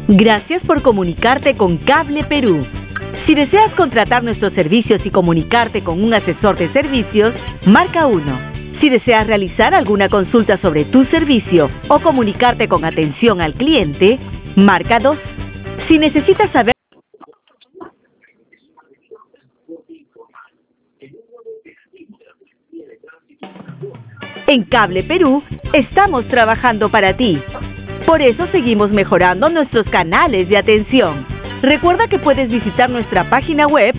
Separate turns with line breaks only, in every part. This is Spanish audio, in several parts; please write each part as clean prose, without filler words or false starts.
Gracias por comunicarte con Cable Perú. Si deseas contratar nuestros servicios y comunicarte con un asesor de servicios, marca 1. Si deseas realizar alguna consulta sobre tu servicio o comunicarte con atención al cliente, marca 2. Si necesitas saber en Cable Perú, estamos trabajando para ti. Por eso seguimos mejorando nuestros canales de atención. Recuerda que puedes visitar nuestra página web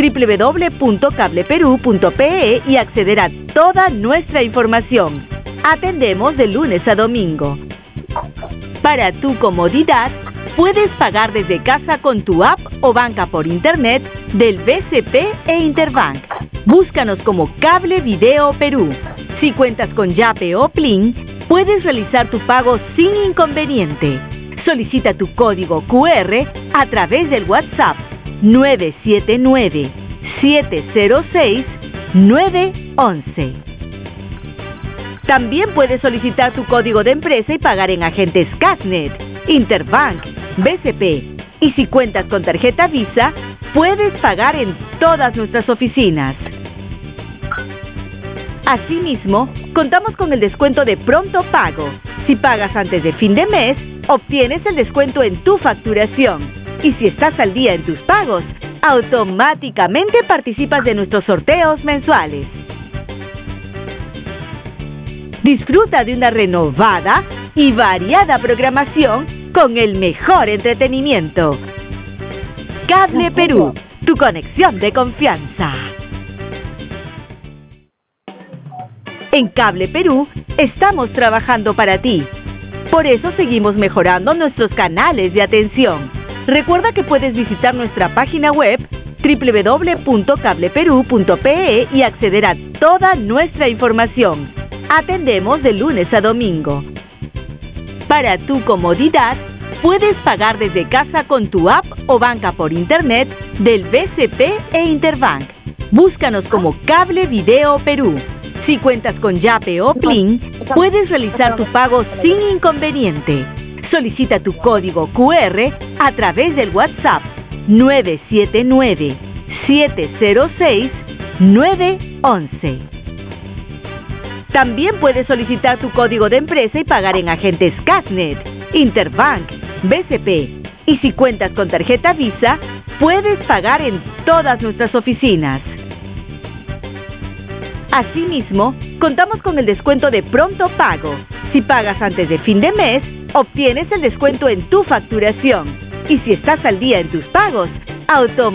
www.cableperu.pe y acceder a toda nuestra información. Atendemos de lunes a domingo. Para tu comodidad, puedes pagar desde casa con tu app o banca por internet del BCP e Interbank. Búscanos como Cable Video Perú. Si cuentas con Yape o Plin, puedes realizar tu pago sin inconveniente. Solicita tu código QR a través del WhatsApp 979-706-911. También puedes solicitar tu código de empresa y pagar en agentes Casnet, Interbank, BCP. Y si cuentas con tarjeta Visa, puedes pagar en todas nuestras oficinas. Asimismo, contamos con el descuento de pronto pago. Si pagas antes de fin de mes, obtienes el descuento en tu facturación. Y si estás al día en tus pagos, automáticamente participas de nuestros sorteos mensuales. Disfruta de una renovada y variada programación con el mejor entretenimiento. Cable Perú, tu conexión de confianza. En Cable Perú, estamos trabajando para ti. Por eso seguimos mejorando nuestros canales de atención. Recuerda que puedes visitar nuestra página web www.cableperu.pe y acceder a toda nuestra información. Atendemos de lunes a domingo. Para tu comodidad, puedes pagar desde casa con tu app o banca por internet del BCP e Interbank. Búscanos como Cable Video Perú. Si cuentas con Yape o Plin, puedes realizar tu pago sin inconveniente. Solicita tu código QR a través del WhatsApp 979-706-911. También puedes solicitar tu código de empresa y pagar en agentes Casnet, Interbank, BCP. Y si cuentas con tarjeta Visa, puedes pagar en todas nuestras oficinas. Asimismo, contamos con el descuento de pronto pago. Si pagas antes de fin de mes, obtienes el descuento en tu facturación. Y si estás al día en tus pagos, automáticamente